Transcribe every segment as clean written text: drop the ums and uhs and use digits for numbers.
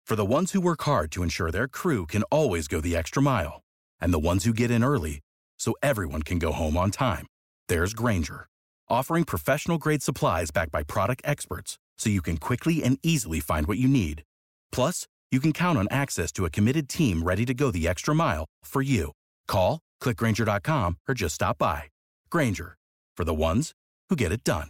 For the ones who work hard to ensure their crew can always go the extra mile, and the ones who get in early so everyone can go home on time, there's Grainger, offering professional-grade supplies backed by product experts so you can quickly and easily find what you need. Plus, you can count on access to a committed team ready to go the extra mile for you. Call, click Grainger.com, or just stop by. Grainger, for the ones who get it done.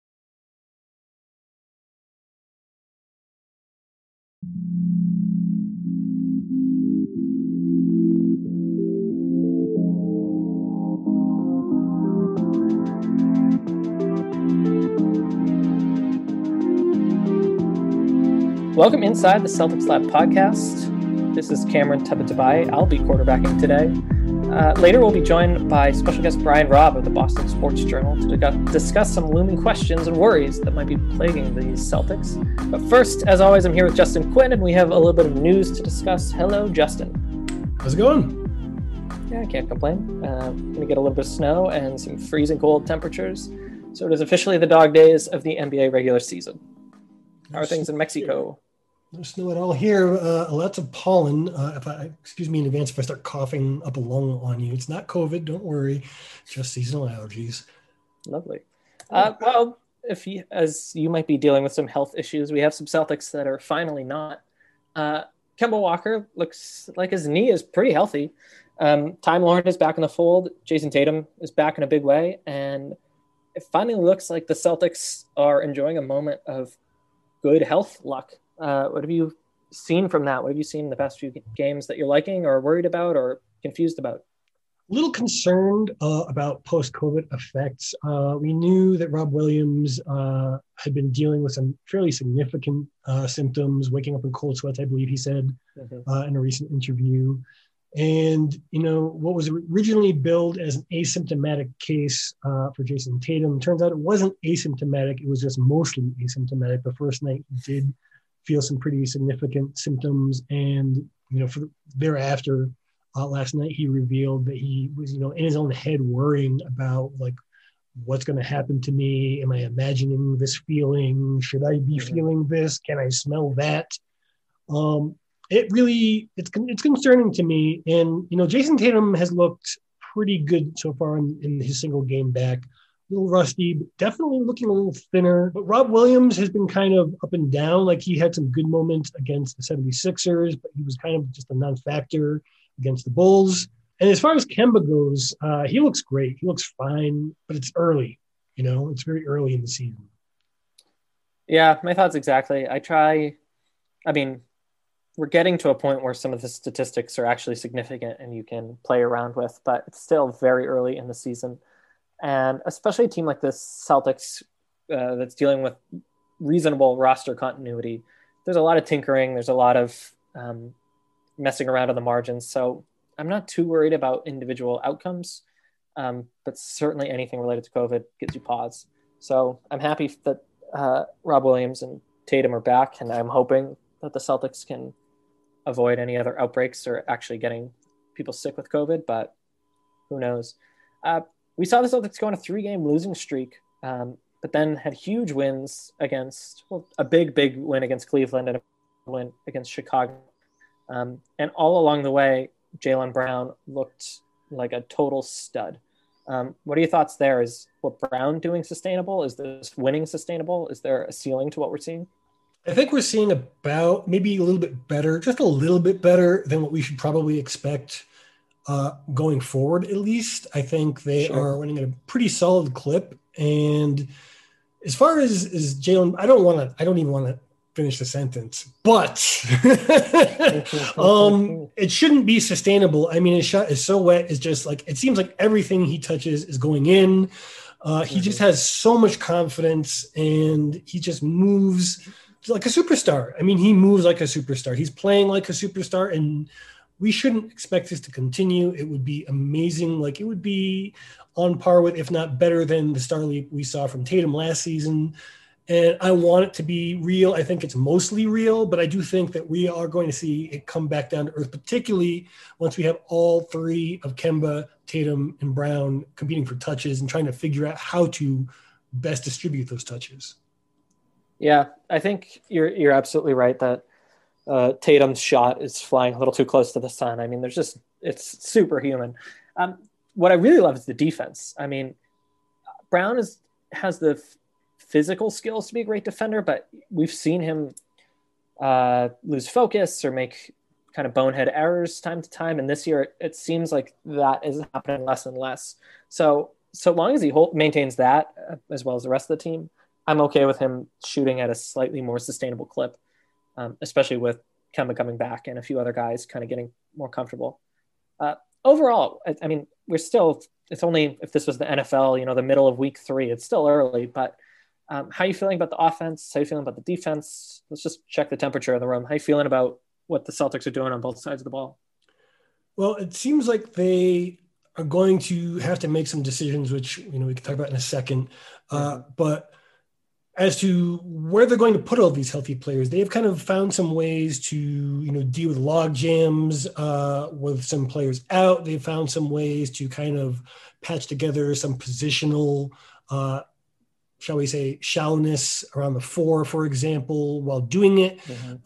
Welcome inside the Celtics Lab podcast. This is Cameron Tabatabai. I'll be quarterbacking today. Later, we'll be joined by special guest Brian Robb of the Boston Sports Journal to discuss some looming questions and worries that might be plaguing the Celtics. But first, as always, I'm here with Justin Quinn, and we have a little bit of news to discuss. Hello, Justin. How's it going? Yeah, I can't complain. Going to get a little bit of snow and some freezing cold temperatures. So it is officially the dog days of the NBA regular season. How are things in Mexico? No snow at all here. Lots of pollen. Excuse me in advance if I start coughing up a lung on you. It's not COVID, don't worry. Just seasonal allergies. Lovely. Well, as you might be dealing with some health issues, we have some Celtics that are finally not. Kemba Walker looks like his knee is pretty healthy. Time Lord is back in the fold. Jason Tatum is back in a big way. And it finally looks like the Celtics are enjoying a moment of good health luck. What have you seen from that? What have you seen in the past few games that you're liking or worried about or confused about? A little concerned about post-COVID effects. We knew that Rob Williams had been dealing with some fairly significant symptoms, waking up in cold sweats, I believe he said in a recent interview. And, what was originally billed as an asymptomatic case for Jason Tatum, turns out it wasn't asymptomatic. It was just mostly asymptomatic. The first night he did feel some pretty significant symptoms. And, thereafter, last night he revealed that he was, in his own head worrying about what's going to happen to me? Am I imagining this feeling? Should I be feeling this? Can I smell that? It's concerning to me. And, Jason Tatum has looked pretty good so far in his single game back. A little rusty, but definitely looking a little thinner. But Rob Williams has been kind of up and down. Like he had some good moments against the 76ers, but he was kind of just a non-factor against the Bulls. And as far as Kemba goes, he looks great. He looks fine, but it's early. It's very early in the season. Yeah, my thoughts exactly. We're getting to a point where some of the statistics are actually significant and you can play around with, but it's still very early in the season. And especially a team like this, Celtics, that's dealing with reasonable roster continuity, there's a lot of tinkering. There's a lot of messing around on the margins. So I'm not too worried about individual outcomes, but certainly anything related to COVID gives you pause. So I'm happy that Rob Williams and Tatum are back, and I'm hoping that the Celtics can avoid any other outbreaks or actually getting people sick with COVID, but who knows? We saw the Celtics go on a 3-game losing streak, but then had huge wins against, a big win against Cleveland and a win against Chicago. And all along the way, Jaylen Brown looked like a total stud. What are your thoughts there? Is what Brown doing sustainable? Is this winning sustainable? Is there a ceiling to what we're seeing? I think we're seeing about maybe a little bit better, just a little bit better than what we should probably expect going forward, at least. I think they are running at a pretty solid clip. And as far as Jaylen, I don't even want to finish the sentence, but it shouldn't be sustainable. I mean, his shot is so wet. It's just it seems like everything he touches is going in. He just has so much confidence and he just moves like a superstar. I mean, he moves like a superstar. He's playing like a superstar, and we shouldn't expect this to continue. It would be amazing. It would be on par with, if not better than, the star leap we saw from Tatum last season. And I want it to be real. I think it's mostly real, but I do think that we are going to see it come back down to earth, particularly once we have all three of Kemba, Tatum, and Brown competing for touches and trying to figure out how to best distribute those touches. Yeah, I think you're absolutely right that Tatum's shot is flying a little too close to the sun. I mean, it's superhuman. What I really love is the defense. I mean, Brown has the physical skills to be a great defender, but we've seen him lose focus or make kind of bonehead errors time to time. And this year, it seems like that is happening less and less. So long as he maintains that, as well as the rest of the team, I'm okay with him shooting at a slightly more sustainable clip, especially with Kemba coming back and a few other guys kind of getting more comfortable. Overall, I mean, it's only, if this was the NFL, the middle of week 3, it's still early, but how are you feeling about the offense? How are you feeling about the defense? Let's just check the temperature of the room. How are you feeling about what the Celtics are doing on both sides of the ball? Well, it seems like they are going to have to make some decisions, which, we can talk about in a second. But as to where they're going to put all these healthy players, they have kind of found some ways to, deal with log jams with some players out. They've found some ways to kind of patch together some positional, shall we say, shallowness around the 4, for example, while doing it.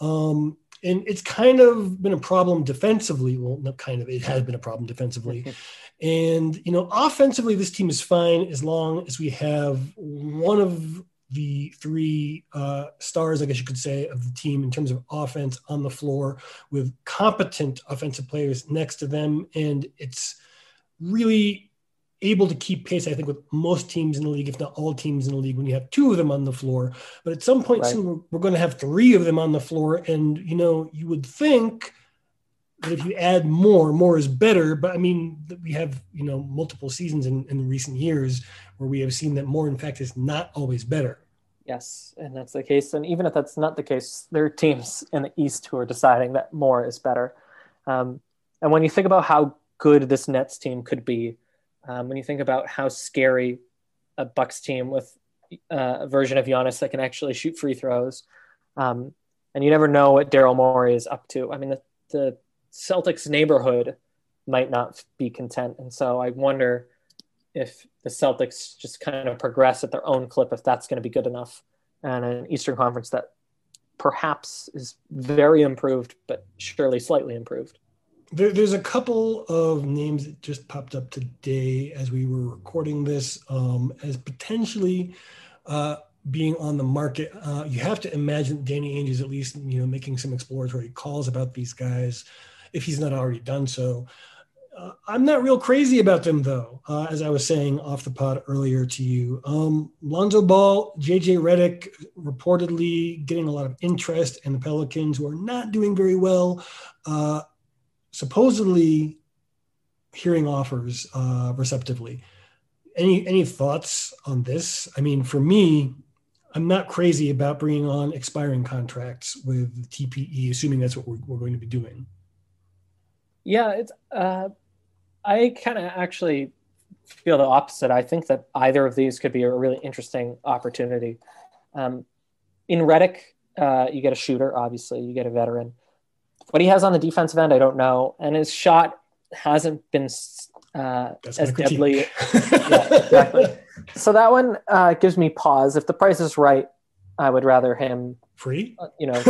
And it's kind of been a problem defensively. Well, not kind of, it has been a problem defensively. And, offensively, this team is fine as long as we have one of the 3 stars, I guess you could say, of the team in terms of offense on the floor with competent offensive players next to them. And it's really able to keep pace, I think, with most teams in the league, if not all teams in the league, when you have 2 of them on the floor. But at some point soon, we're going to have 3 of them on the floor. And, you would think that if you add more is better. But I mean, we have, multiple seasons in recent years where we have seen that more, in fact, is not always better. Yes, and that's the case. And even if that's not the case, there are teams in the East who are deciding that more is better. And when you think about how good this Nets team could be, when you think about how scary a Bucks team with a version of Giannis that can actually shoot free throws, and you never know what Daryl Morey is up to. I mean, the Celtics neighborhood might not be content. And so I wonder if the Celtics just kind of progress at their own clip, if that's going to be good enough. And an Eastern Conference that perhaps is very improved, but surely slightly improved. There's a couple of names that just popped up today as we were recording this as potentially being on the market. You have to imagine Danny Ainge is at least, making some exploratory calls about these guys, if he's not already done so. I'm not real crazy about them, though, as I was saying off the pod earlier to you. Lonzo Ball, JJ Redick reportedly getting a lot of interest, and the Pelicans, who are not doing very well, supposedly hearing offers receptively. Any thoughts on this? I mean, for me, I'm not crazy about bringing on expiring contracts with TPE, assuming that's what we're going to be doing. Yeah, it's I kind of actually feel the opposite. I think that either of these could be a really interesting opportunity. In Redick, you get a shooter, obviously, you get a veteran. What he has on the defensive end, I don't know. And his shot hasn't been as deadly. Yeah, exactly. So that one gives me pause. If the price is right, I would rather him free.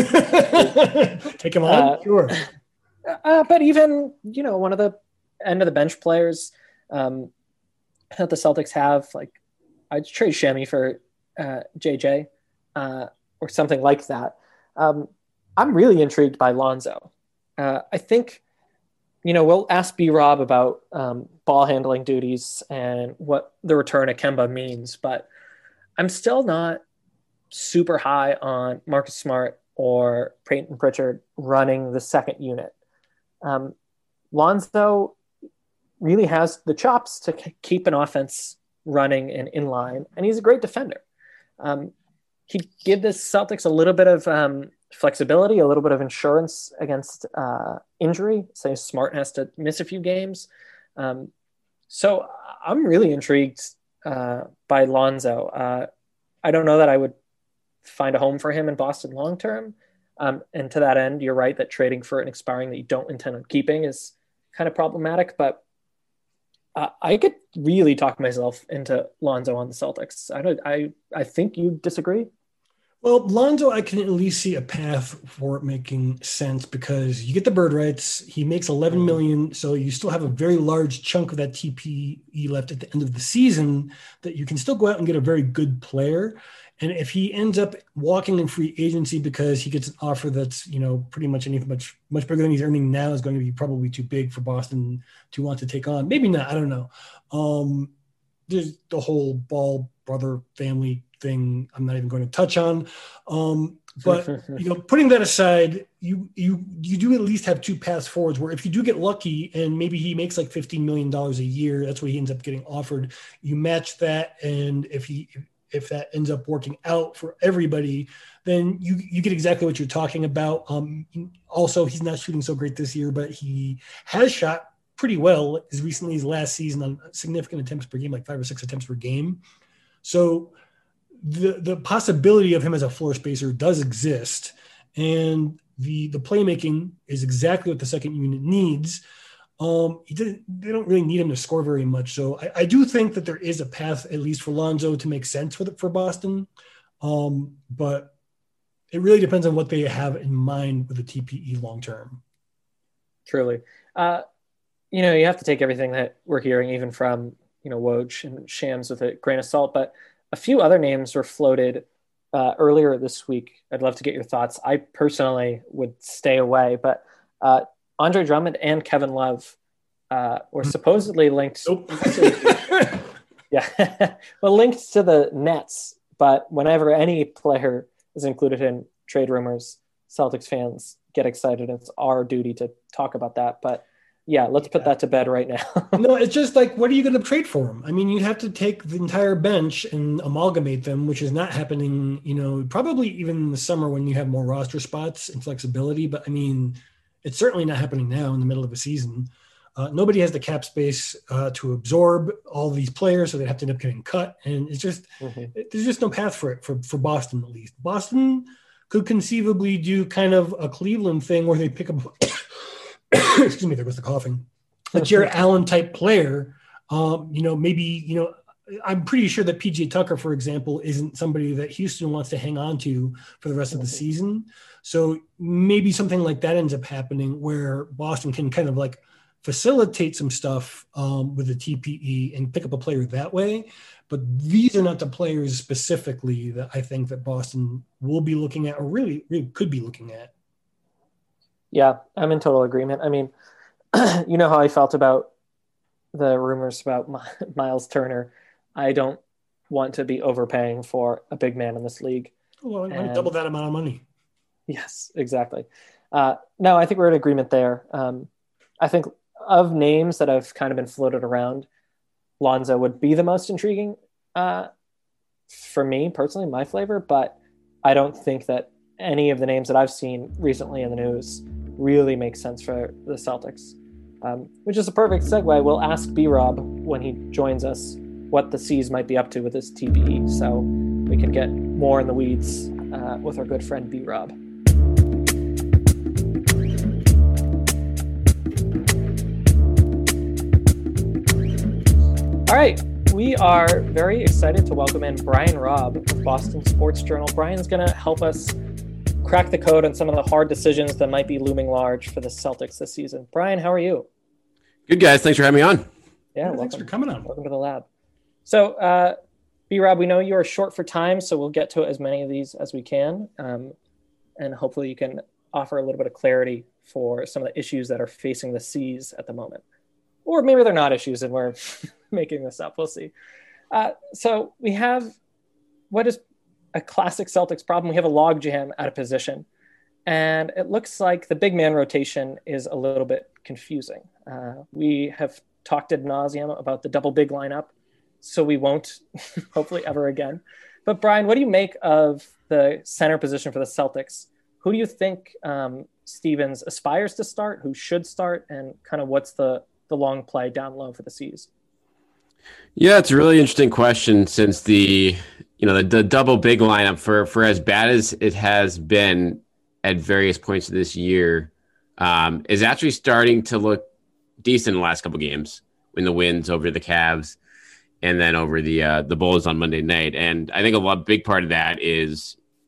Take him on. Sure. But even one of the end of the bench players that the Celtics have, like I'd trade Shammy for JJ or something like that. I'm really intrigued by Lonzo. I think, we'll ask B-Rob about ball handling duties and what the return of Kemba means, but I'm still not super high on Marcus Smart or Peyton Pritchard running the second unit. Lonzo really has the chops to keep an offense running and in line, and he's a great defender. He give the Celtics a little bit of flexibility, a little bit of insurance against injury. So Smart has to miss a few games. So I'm really intrigued by Lonzo. I don't know that I would find a home for him in Boston long-term. And to that end, you're right that trading for an expiring that you don't intend on keeping is kind of problematic, but I could really talk myself into Lonzo on the Celtics. I think you disagree. Well, Lonzo, I can at least see a path for it making sense because you get the bird rights. He makes 11 million, so you still have a very large chunk of that TPE left at the end of the season that you can still go out and get a very good player. And if he ends up walking in free agency because he gets an offer that's, pretty much anything much bigger than he's earning now is going to be probably too big for Boston to want to take on. Maybe not. I don't know. There's the whole Ball brother family thing I'm not even going to touch on. But putting that aside, you do at least have two paths forwards where if you do get lucky and maybe he makes like $15 million a year, that's what he ends up getting offered. You match that, and if that ends up working out for everybody, then you get exactly what you're talking about. Also, he's not shooting so great this year, but he has shot pretty well as recently as last season on significant attempts per game, like 5 or 6 attempts per game. So the possibility of him as a floor spacer does exist, and the playmaking is exactly what the second unit needs. They don't really need him to score very much. So I do think that there is a path, at least for Lonzo, to make sense for Boston. But it really depends on what they have in mind with the TPE long-term. Truly. You have to take everything that we're hearing, even from, Woj and Shams, with a grain of salt, but a few other names were floated earlier this week. I'd love to get your thoughts. I personally would stay away, but Andre Drummond and Kevin Love were supposedly linked. Nope. Yeah. Well, linked to the Nets, but whenever any player is included in trade rumors, Celtics fans get excited. It's our duty to talk about that. But yeah, let's put that to bed right now. No, it's just like, what are you going to trade for him? I mean, you have to take the entire bench and amalgamate them, which is not happening, probably even in the summer when you have more roster spots and flexibility. But I mean, it's certainly not happening now in the middle of a season. Nobody has the cap space to absorb all these players, so they have to end up getting cut. And it's just, there's just no path for it for Boston, at least. Boston could conceivably do kind of a Cleveland thing where they pick up excuse me, there goes the coughing. A Jarrett Allen type player, maybe, I'm pretty sure that PJ Tucker, for example, isn't somebody that Houston wants to hang on to for the rest of the season. So maybe something like that ends up happening where Boston can kind of like facilitate some stuff with the TPE and pick up a player that way. But these are not the players specifically that I think that Boston will be looking at or really could be looking at. Yeah, I'm in total agreement. I mean, you know how I felt about the rumors about Miles Turner. I don't want to be overpaying for a big man in this league. Well, I want to double that amount of money. Yes, exactly. No, I think we're in agreement there. I think of names that have kind of been floated around, Lonzo would be the most intriguing for me personally, my flavor, but I don't think that any of the names that I've seen recently in the news really makes sense for the Celtics, which is a perfect segue. We'll ask B-Rob when he joins us what the C's might be up to with this TPE, so we can get more in the weeds with our good friend B-Rob. All right, we are very excited to welcome in Brian Robb of Boston Sports Journal. Brian's going to help us crack the code on some of the hard decisions that might be looming large for the Celtics this season. Brian, how are you? Good, guys. Thanks for having me on. Yeah, thanks for coming on. Welcome to the lab. So, B-Rob, we know you are short for time, so we'll get to as many of these as we can. And hopefully you can offer a little bit of clarity for some of the issues that are facing the C's at the moment. Or maybe they're not issues and we're making this up. We'll see. So we have what is a classic Celtics problem. We have a logjam at a position. And it looks like the big man rotation is a little bit confusing. We have talked ad nauseum about the double big lineup, so we won't hopefully ever again. But Brian, what do you make of the center position for the Celtics? Who do you think Stevens aspires to start, who should start, and kind of what's the long play down low for the C's? Yeah, it's a really interesting question since the double big lineup for as bad as it has been at various points of this year is actually starting to look decent in the last couple games in the wins over the Cavs and then over the Bulls on Monday night. And I think big part of that is,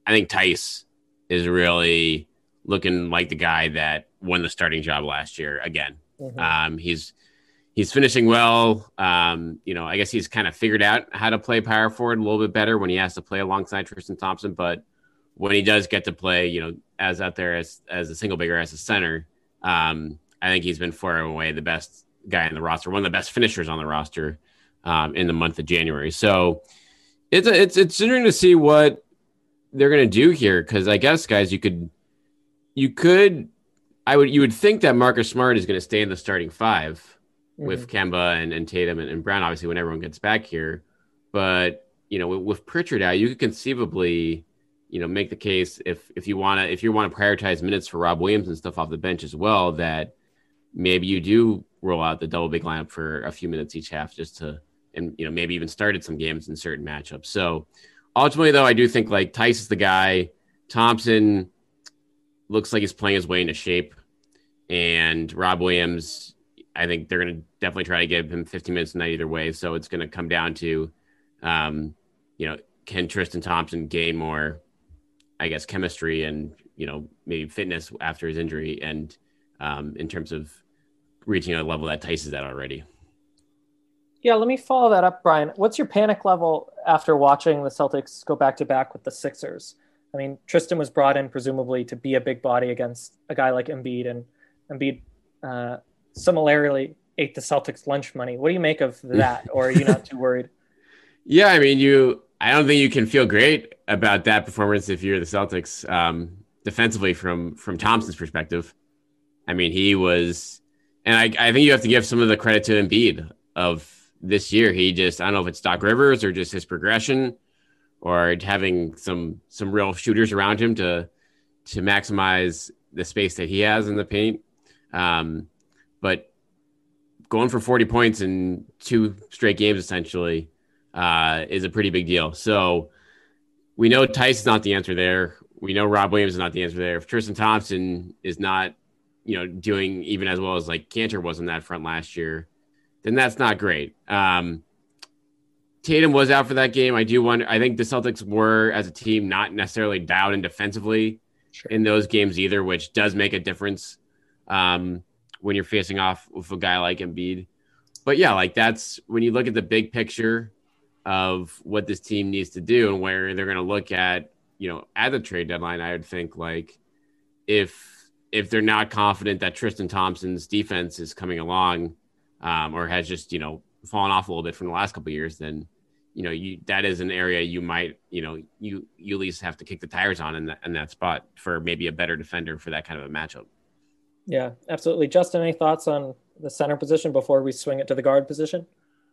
I think Tice is really looking like the guy that won the starting job last year again. Mm-hmm. He's finishing well. I guess he's kind of figured out how to play power forward a little bit better when he has to play alongside Tristan Thompson. But when he does get to play, as out there as a single bigger as a center, I think he's been far away the best guy in the roster, one of the best finishers on the roster in the month of January. So it's interesting to see what they're going to do here, because I guess, guys, you would think that Marcus Smart is going to stay in the starting five with Kemba and Tatum and Brown, obviously, when everyone gets back here. But, with Pritchard out, you could conceivably, make the case if you want to prioritize minutes for Rob Williams and stuff off the bench as well, that maybe you do roll out the double big lineup for a few minutes each half maybe even started some games in certain matchups. So ultimately, though, I do think like Tice is the guy. Thompson looks like he's playing his way into shape, and Rob Williams, I think they're going to definitely try to give him 15 minutes a night either way. So it's going to come down to, can Tristan Thompson gain more, I guess, chemistry and, maybe fitness after his injury, and in terms of reaching a level that Tice is at already. Yeah, let me follow that up, Brian. What's your panic level after watching the Celtics go back-to-back with the Sixers? I mean, Tristan was brought in presumably to be a big body against a guy like Embiid, and Embiid similarly ate the Celtics lunch money. What do you make of that, or are you not too worried? Yeah, I mean, I don't think you can feel great about that performance if you're the Celtics defensively from Thompson's perspective. I mean, he was, and I think you have to give some of the credit to Embiid of this year. He just, I don't know if it's Doc Rivers or just his progression or having some real shooters around him to maximize the space that he has in the paint. But going for 40 points in 2 straight games, essentially, is a pretty big deal. So we know Tice is not the answer there. We know Rob Williams is not the answer there. If Tristan Thompson is not, doing even as well as like Cantor was on that front last year, then that's not great. Tatum was out for that game. I think the Celtics were, as a team, not necessarily dialed in defensively in those games either, which does make a difference when you're facing off with a guy like Embiid. But yeah, like that's when you look at the big picture of what this team needs to do and where they're going to look at, at the trade deadline, I would think like if they're not confident that Tristan Thompson's defense is coming along or has just, fallen off a little bit from the last couple of years, then, that is an area you might, you at least have to kick the tires on in that spot for maybe a better defender for that kind of a matchup. Yeah, absolutely. Justin, any thoughts on the center position before we swing it to the guard position?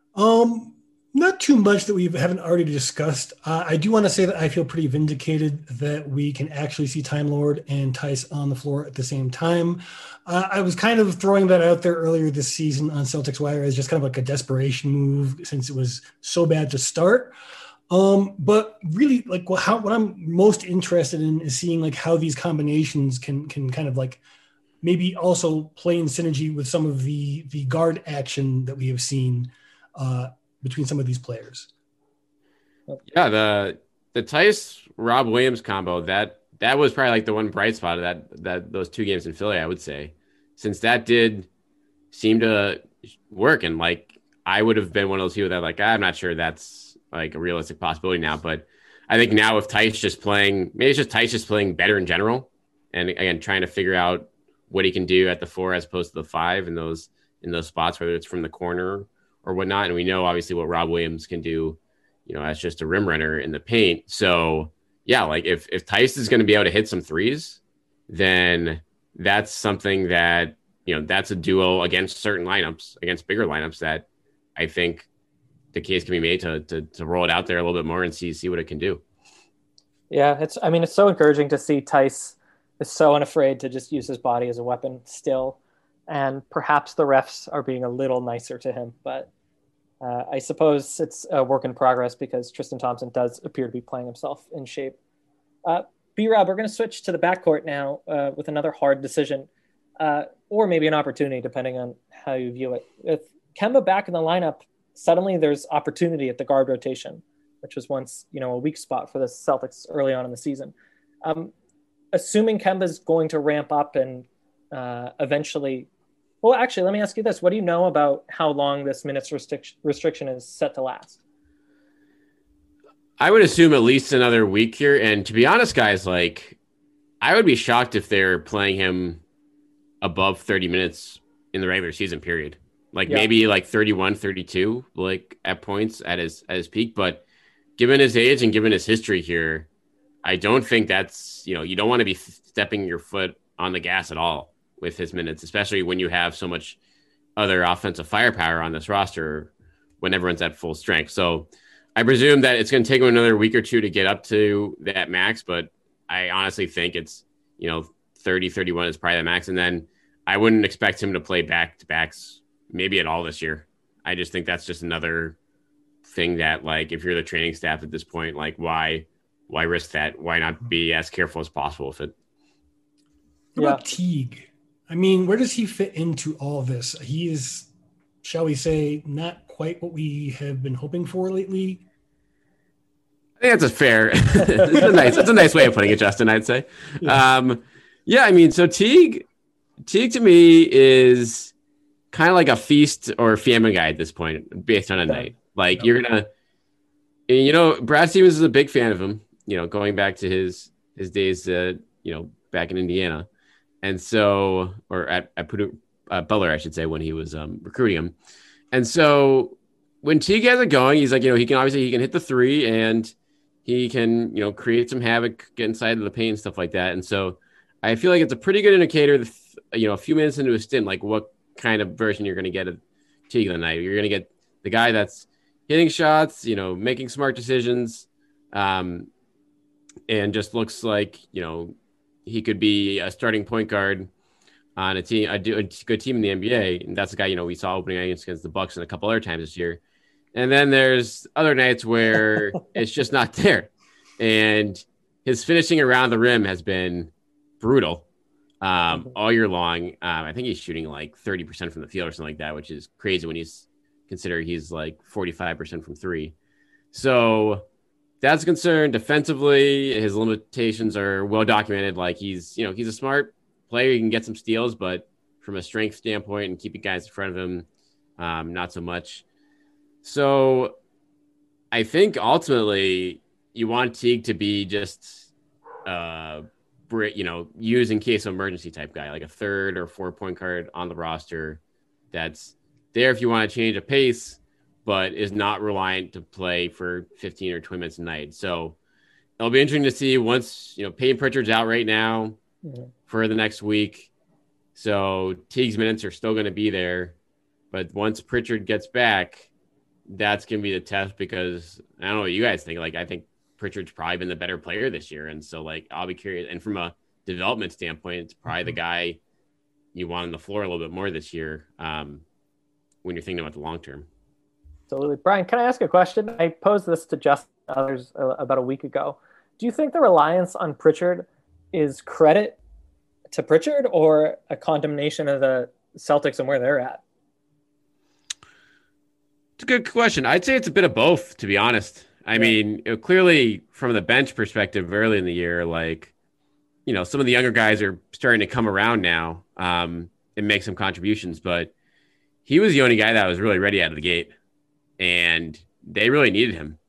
Not too much that we haven't already discussed. I do want to say that I feel pretty vindicated that we can actually see Time Lord and Tice on the floor at the same time. I was kind of throwing that out there earlier this season on Celtics Wire as just kind of like a desperation move since it was so bad to start. But really, like what I'm most interested in is seeing like how these combinations can kind of like maybe also play in synergy with some of the guard action that we have seen between some of these players. Yeah, the Tice Rob Williams combo, that was probably like the one bright spot of that those 2 games in Philly, I would say, since that did seem to work. And like I would have been one of those people that like I'm not sure that's like a realistic possibility now, but I think now with Tice just playing, maybe it's just Tice just playing better in general, and again trying to figure out what he can do at the 4 as opposed to the 5 in those spots, whether it's from the corner or whatnot. And we know obviously what Rob Williams can do, as just a rim runner in the paint. So yeah, like if Tice is going to be able to hit some threes, then that's something that, that's a duo against certain lineups, against bigger lineups, that I think the case can be made to roll it out there a little bit more and see what it can do. Yeah. It's so encouraging to see Tice is so unafraid to just use his body as a weapon still. And perhaps the refs are being a little nicer to him, but I suppose it's a work in progress because Tristan Thompson does appear to be playing himself in shape. B-Rob, we're going to switch to the backcourt now with another hard decision, or maybe an opportunity, depending on how you view it. With Kemba back in the lineup, suddenly there's opportunity at the guard rotation, which was once, a weak spot for the Celtics early on in the season. Assuming Kemba's going to ramp up and eventually. Well, actually, let me ask you this: what do you know about how long this minutes restriction is set to last? I would assume at least another week here. And to be honest, guys, like I would be shocked if they're playing him above 30 minutes in the regular season period. Like maybe like 31, 32, like at points at his peak. But given his age and given his history here, I don't think that's, you don't want to be stepping your foot on the gas at all with his minutes, especially when you have so much other offensive firepower on this roster when everyone's at full strength. So I presume that it's going to take him another week or two to get up to that max, but I honestly think it's, 30, 31 is probably the max. And then I wouldn't expect him to play back-to-backs maybe at all this year. I just think that's just another thing that, like, if you're the training staff at this point, like, why risk that? Why not be as careful as possible with it? What about Teague? I mean, where does he fit into all this? He is, shall we say, not quite what we have been hoping for lately. I think that's a fair. It's a nice way of putting it, Justin. I'd say. Yeah. I mean, so Teague to me is kind of like a feast or famine guy at this point, based on a night. Like you're gonna, Brad Stevens is a big fan of him. Going back to his days, back in Indiana, and so or at Butler, I should say, when he was recruiting him, and so when Teague has it going, he's like, he can hit the three and he can, create some havoc, get inside of the paint and stuff like that. And so I feel like it's a pretty good indicator, a few minutes into a stint, like what kind of version you're going to get of Teague tonight. You're going to get the guy that's hitting shots, making smart decisions, and just looks like, he could be a starting point guard on a team, a good team in the NBA. And that's the guy, we saw opening against the Bucks and a couple other times this year. And then there's other nights where it's just not there. And his finishing around the rim has been brutal all year long. I think he's shooting like 30% from the field or something like that, which is crazy when he's like 45% from three. So that's a concern. Defensively, his limitations are well documented. Like he's a smart player. He can get some steals, but from a strength standpoint and keeping guys in front of him, not so much. So I think ultimately you want Teague to be just, use in case of emergency type guy, like a 3rd or 4-point guard on the roster that's there if you want to change a pace, but is not reliant to play for 15 or 20 minutes a night. So it'll be interesting to see once, Peyton Pritchard's out right now for the next week. So Teague's minutes are still going to be there. But once Pritchard gets back, that's going to be the test because I don't know what you guys think. Like, I think Pritchard's probably been the better player this year. And so, like, I'll be curious. And from a development standpoint, it's probably the guy you want on the floor a little bit more this year when you're thinking about the long term. Absolutely. Brian, can I ask a question? I posed this to Justin and others about a week ago. Do you think the reliance on Pritchard is credit to Pritchard or a condemnation of the Celtics and where they're at? It's a good question. I'd say it's a bit of both, to be honest. I mean, clearly from the bench perspective early in the year, like, some of the younger guys are starting to come around now and make some contributions, but he was the only guy that was really ready out of the gate. And they really needed him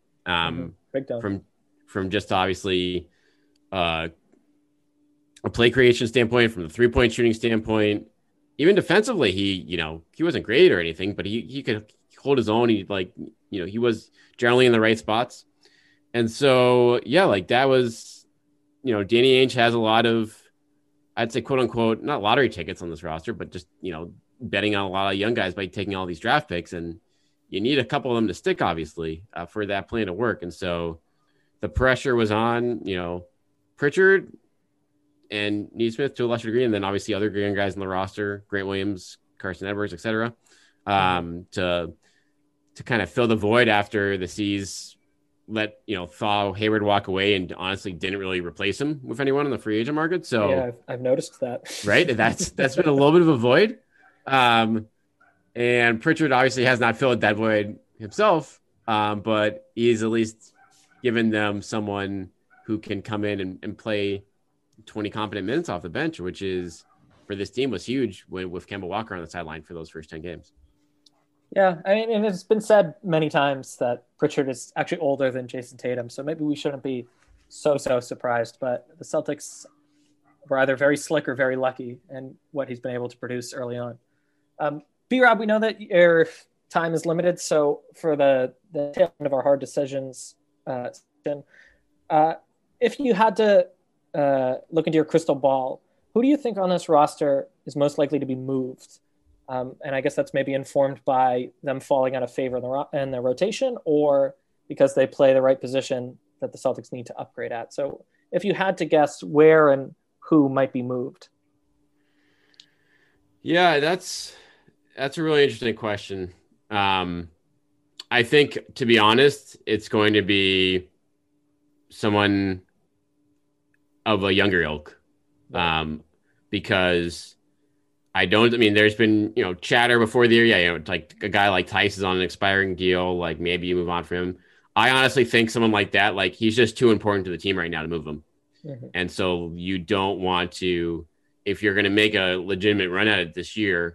from just obviously a play creation standpoint, from the 3-point shooting standpoint, even defensively, he wasn't great or anything, but he could hold his own. He was generally in the right spots. And so, that was, Danny Ainge has a lot of, I'd say, quote unquote, not lottery tickets on this roster, but just, betting on a lot of young guys by taking all these draft picks. And you need a couple of them to stick, obviously, for that plan to work. And so the pressure was on, Pritchard and Nesmith to a lesser degree, and then obviously other young guys on the roster, Grant Williams, Carson Edwards, et cetera, to kind of fill the void after the C's let Thaw Hayward walk away and honestly didn't really replace him with anyone in the free agent market. So yeah, I've noticed that. Right, that's been a little bit of a void. And Pritchard obviously has not filled that void himself, but he's at least given them someone who can come in and play 20 competent minutes off the bench, which is for this team was huge with Kemba Walker on the sideline for those first 10 games. Yeah, I mean, and it's been said many times that Pritchard is actually older than Jason Tatum, so maybe we shouldn't be so surprised. But the Celtics were either very slick or very lucky in what he's been able to produce early on. B-Rob, we know that your time is limited, so for the tail end of our hard decisions, if you had to look into your crystal ball, who do you think on this roster is most likely to be moved? And I guess that's maybe informed by them falling out of favor in their rotation, or because they play the right position that the Celtics need to upgrade at. So if you had to guess where and who might be moved. Yeah, that's a really interesting question. I think, to be honest, it's going to be someone of a younger ilk, because there's been, chatter before the year. Yeah, like a guy like Tice is on an expiring deal. Like maybe you move on from him. I honestly think someone like that, like he's just too important to the team right now to move him. Mm-hmm. And so you don't want to, if you're going to make a legitimate run at it this year,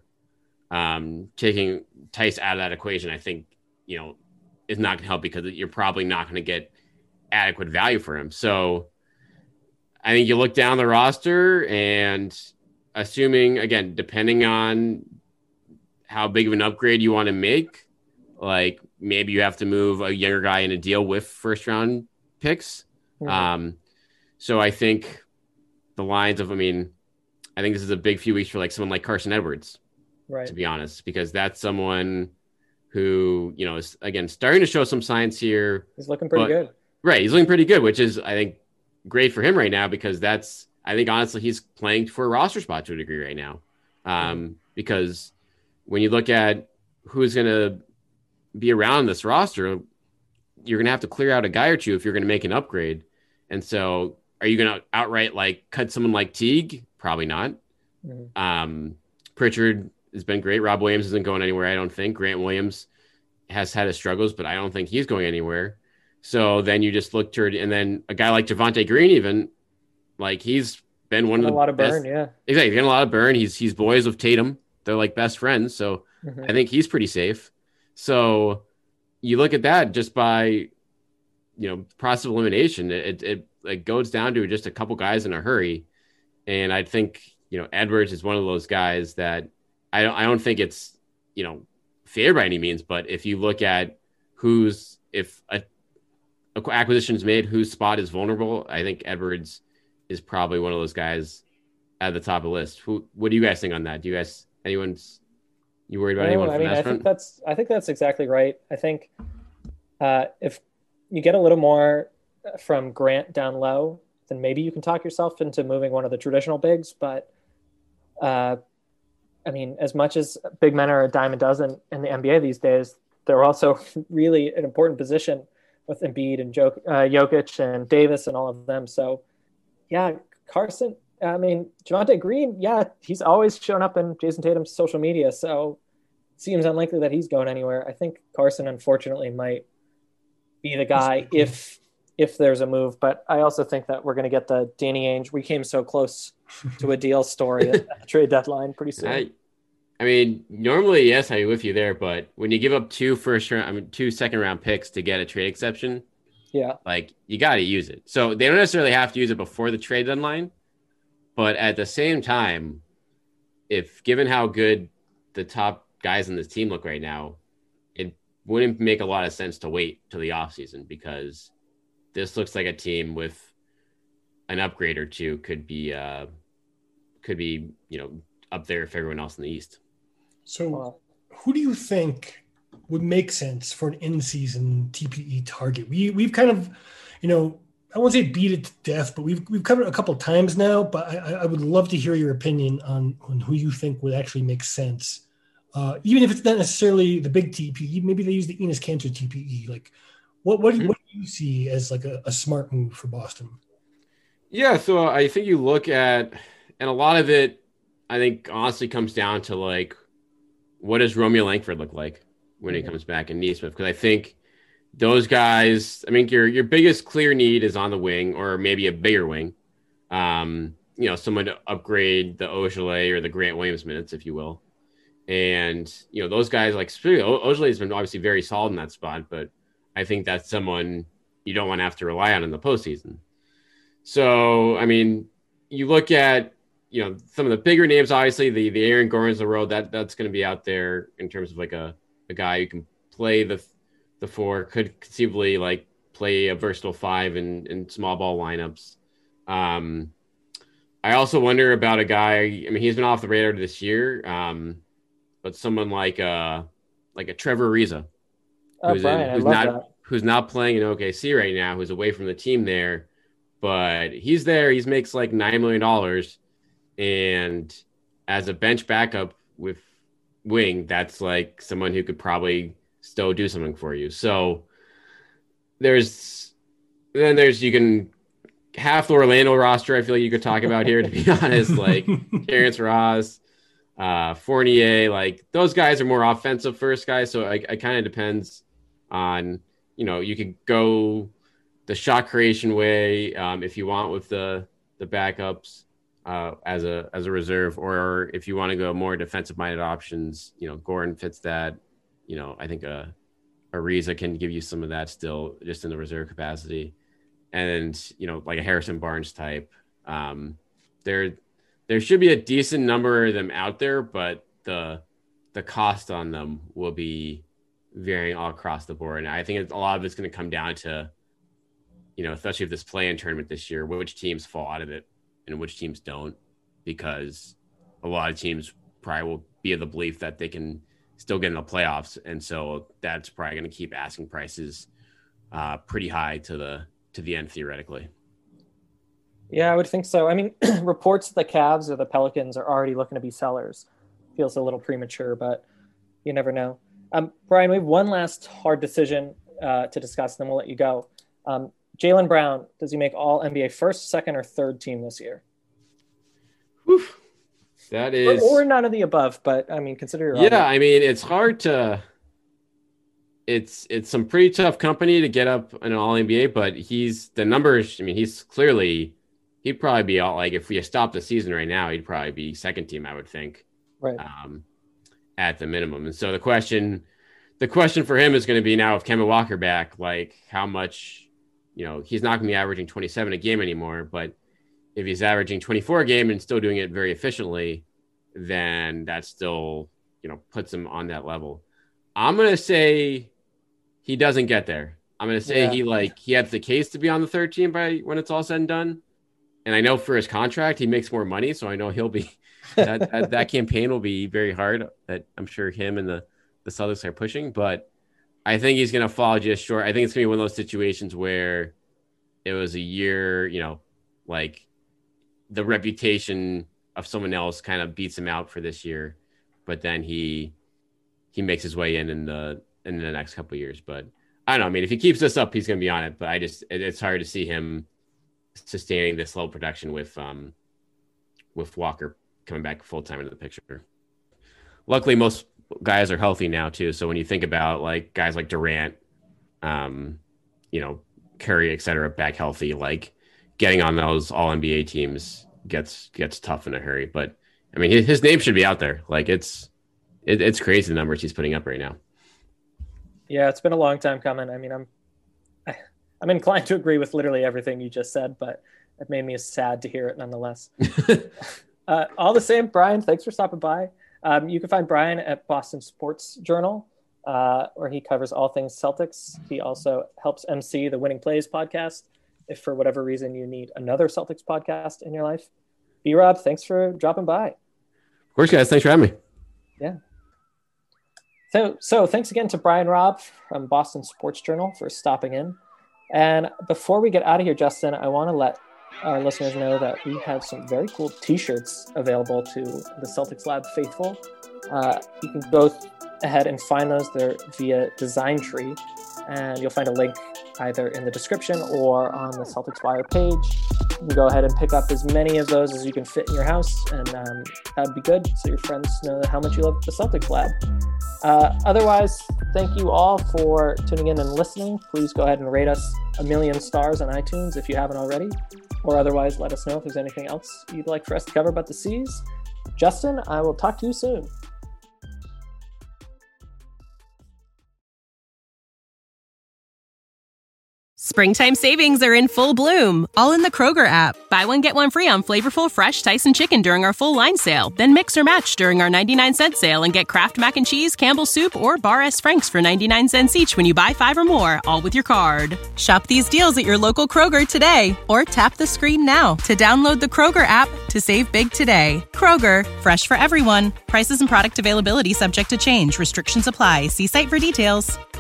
taking Tice out of that equation, I think, is not going to help, because you're probably not going to get adequate value for him. So I think you look down the roster and assuming, again, depending on how big of an upgrade you want to make, like maybe you have to move a younger guy in a deal with first round picks. Mm-hmm. So I think the lines of, I think this is a big few weeks for like someone like Carson Edwards, right? To be honest, because that's someone who, is again starting to show some signs here. He's looking pretty good. Right. He's looking pretty good, which is, I think, great for him right now, because I think honestly, he's playing for a roster spot to a degree right now. Because when you look at who's going to be around this roster, you're going to have to clear out a guy or two if you're going to make an upgrade. And so are you going to outright like cut someone like Teague? Probably not. Mm-hmm. Pritchard has been great. Rob Williams isn't going anywhere, I don't think. Grant Williams has had his struggles, but I don't think he's going anywhere. So then you just look toward, and then a guy like Javonte Green, even, like he's been one of the a lot of best, burn, yeah. Exactly, he's getting a lot of burn. He's boys with Tatum. They're like best friends, so mm-hmm. I think he's pretty safe. So you look at that just by, process of elimination. It goes down to just a couple guys in a hurry, and I think Edwards is one of those guys that I don't think it's favored by any means. But if you look at if a acquisition is made, whose spot is vulnerable, I think Edwards is probably one of those guys at the top of the list. What do you guys think on that? You worried about anyone? I think that's exactly right. I think if you get a little more from Grant down low, then maybe you can talk yourself into moving one of the traditional bigs. But as much as big men are a dime a dozen in the NBA these days, they're also really an important position with Embiid and Jokic and Davis and all of them. So, yeah, Carson, Javonte Green, yeah, he's always shown up in Jason Tatum's social media, so it seems unlikely that he's going anywhere. I think Carson, unfortunately, might be the guy if there's a move, but I also think that we're going to get the Danny Ainge, we came so close to a deal story at the trade deadline pretty soon. Normally, yes, I'm with you there, but when you give up two second round picks to get a trade exception, yeah, like you got to use it. So they don't necessarily have to use it before the trade deadline, but at the same time, if given how good the top guys in this team look right now, it wouldn't make a lot of sense to wait till the offseason, because this looks like a team with an upgrade or two could be up there for everyone else in the East. So who do you think would make sense for an in-season TPE target? We've kind of, I won't say beat it to death, but we've covered it a couple of times now, but I would love to hear your opinion on who you think would actually make sense. Even if it's not necessarily the big TPE, maybe they use the Enes Kanter TPE. Like what do you see as like a smart move for Boston? Yeah. So I think you look at, and a lot of it, I think honestly comes down to like, what does Romeo Langford look like when he comes back in Nesmith? Because I think those guys, I mean, your biggest clear need is on the wing, or maybe a bigger wing. Someone to upgrade the Ojeleye or the Grant Williams minutes, if you will. And, those guys, like, Ojeleye has been obviously very solid in that spot, but I think that's someone you don't want to have to rely on in the postseason. So, I mean, you look at, some of the bigger names, obviously the Aaron Gordons of the world, that's going to be out there in terms of like a guy who can play the four, could conceivably like play a versatile five in small ball lineups. I also wonder about a guy. I mean, he's been off the radar this year, but someone like a Trevor Ariza, who's not playing in OKC right now, who's away from the team there, but he's there. He makes like $9 million, and as a bench backup with wing, that's like someone who could probably still do something for you. So there's you can half the Orlando roster. I feel like you could talk about here, to be honest, like Terrence Ross, Fournier, like those guys are more offensive first guys. So it kind of depends on, you could go the shot creation way if you want with the backups as a reserve, or if you want to go more defensive minded options, Gordon fits that. I think Ariza can give you some of that still just in the reserve capacity. And, like a Harrison Barnes type, there should be a decent number of them out there, but the cost on them will be varying all across the board. And I think a lot of it's going to come down to, especially if this play-in tournament this year, which teams fall out of it and which teams don't, because a lot of teams probably will be of the belief that they can still get in the playoffs. And so that's probably going to keep asking prices pretty high to the end, theoretically. Yeah, I would think so. I mean, reports the Cavs or the Pelicans are already looking to be sellers. Feels a little premature, but you never know. Brian, we have one last hard decision to discuss, then we'll let you go. Jaylen Brown, does he make all NBA first, second, or third team this year? Whew. That is, or none of the above, but I mean, consider your audience. I mean, it's hard to. It's some pretty tough company to get up in an All NBA, but the numbers. I mean, he'd probably be all, like, if we stopped the season right now, he'd probably be second team, I would think, right? At the minimum. And so the question for him is going to be now with Kemba Walker back, like how much. He's not going to be averaging 27 a game anymore, but if he's averaging 24 a game and still doing it very efficiently, then that still, puts him on that level. I'm going to say he doesn't get there. I'm going to say he has the case to be on the third team by when it's all said and done. And I know for his contract, he makes more money. So I know he'll be, that campaign will be very hard. That I'm sure him and the Celtics are pushing, but I think he's going to fall just short. I think it's going to be one of those situations where it was a year, like the reputation of someone else kind of beats him out for this year, but then he makes his way in the next couple of years. But I don't know. I mean, if he keeps this up, he's going to be on it, but it's hard to see him sustaining this low production with Walker coming back full time into the picture. Luckily, most guys are healthy now too. So when you think about like guys like Durant, Curry, et cetera, back healthy, like getting on those all NBA teams gets tough in a hurry. But I mean, his name should be out there. Like it's crazy the numbers he's putting up right now. Yeah, it's been a long time coming. I mean, I'm inclined to agree with literally everything you just said, but it made me sad to hear it nonetheless. All the same, Brian, thanks for stopping by. You can find Brian at Boston Sports Journal, where he covers all things Celtics. He also helps MC the Winning Plays podcast, if for whatever reason you need another Celtics podcast in your life. B-Rob, thanks for dropping by. Of course, guys. Thanks for having me. Yeah. So thanks again to Brian Robb from Boston Sports Journal for stopping in. And before we get out of here, Justin, I want to let our listeners know that we have some very cool t-shirts available to the Celtics Lab faithful. You can go ahead and find those. They're via Design Tree, and you'll find a link either in the description or on the Celtics Wire page. You can go ahead and pick up as many of those as you can fit in your house, and that'd be good so your friends know how much you love the Celtics Lab. Otherwise, thank you all for tuning in and listening. Please go ahead and rate us 1 million stars on iTunes if you haven't already, or otherwise let us know if there's anything else you'd like for us to cover about the Seas. Justin, I will talk to you soon. Springtime savings are in full bloom, all in the Kroger app. Buy one, get one free on flavorful, fresh Tyson chicken during our full line sale. Then mix or match during our 99-cent sale and get Kraft Mac and Cheese, Campbell's Soup, or Bar S. Frank's for 99 cents each when you buy 5 or more, all with your card. Shop these deals at your local Kroger today, or tap the screen now to download the Kroger app to save big today. Kroger, fresh for everyone. Prices and product availability subject to change. Restrictions apply. See site for details.